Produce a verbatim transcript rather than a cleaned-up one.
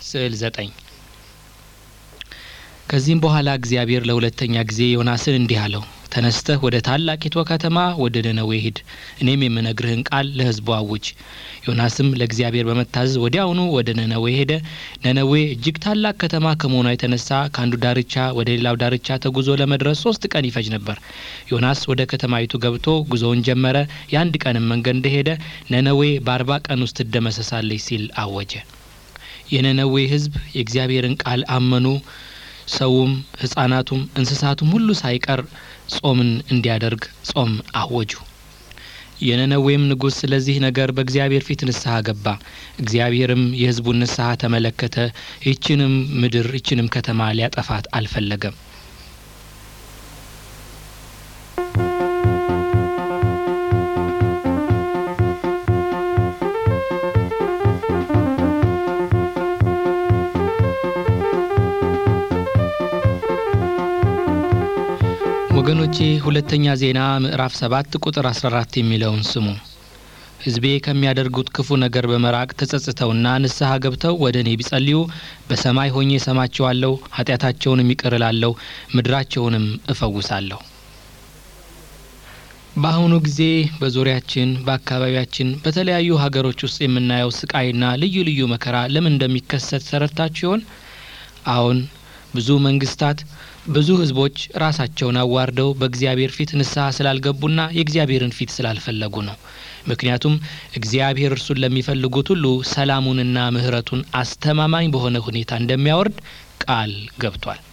ስዕል ዘጠኝ ከዚህም በኋላ እግዚአብሔር ለሁለተኛ ጊዜ ዮናስን እንዲህ አለው፣ ተነስተህ ወደ ታላቂቱ ከተማ ወደ ነነዌ ሂድ፣ እኔም የምነግርህን ቃል ለሕዝቡ አውጅ። ዮናስም ለእግዚአብሔር በመታዘዝ ወዲያውኑ ወደ ነነዌ ሄደ። ነነዌ እጅግ ታላቅ ከተማ ከመሆኗ የተነሳ ከአንዱ ዳርቻ ወደ ሌላው ዳርቻ ተጉዞ ለመድረስ ሶስት ቀን ይፈጅ ነበር። ዮናስ ወደ ከተማይቱ ገብቶ ጉዞውን ጀመረ። የአንድ ቀንም መንገድ እንደሄደ ነነዌ በአርባ ቀን ውስጥ ትደመሰሳለች ሲል አወጀ። የነነዌ ሕዝብ የእግዚአብሔርን ቃል አመኑ። ሰውም ሕፃናቱም እንስሳቱም ሁሉ ሳይቀር ጾምን እንዲያደርግ ጾም አወጁ። የነነዌም ንጉሥ ስለዚህ ነገር በእግዚአብሔር ፊት ንስሐ ገባ። እግዚአብሔርም የሕዝቡን ንስሐ ተመለከተ። ይህችንም ምድር ይህችንም ከተማ ሊያጠፋት አልፈለገም። ወገኖቼ ሁለተኛ ዜና ምዕራፍ ሰባት ቁጥር አስራ አራት የሚለውን ስሙ። ሕዝቤ ከሚያደርጉት ክፉ ነገር በመራቅ ተጸጽተውና ንስሐ ገብተው ወደ እኔ ቢጸልዩ በሰማይ ሆኜ እሰማቸዋለሁ፣ ኃጢአታቸውንም ይቅር እላለሁ፣ ምድራቸውንም እፈውሳለሁ። በአሁኑ ጊዜ በዙሪያችን በአካባቢያችን በተለያዩ ሀገሮች ውስጥ የምናየው ስቃይና ልዩ ልዩ መከራ ለምን እንደሚከሰት ተረድታችሁ ይሆን? አሁን ብዙ መንግስታት ብዙ ህዝቦች ራሳቸውን አዋርደው በእግዚአብሔር ፊት ንስሐ ስላልገቡና የእግዚአብሔርን ፊት ስላልፈለጉ ነው። ምክንያቱም እግዚአብሔር እርሱን ለሚፈልጉት ሁሉ ሰላሙንና ምህረቱን አስተማማኝ በሆነ ሁኔታ እንደሚያወርድ ቃል ገብቷል።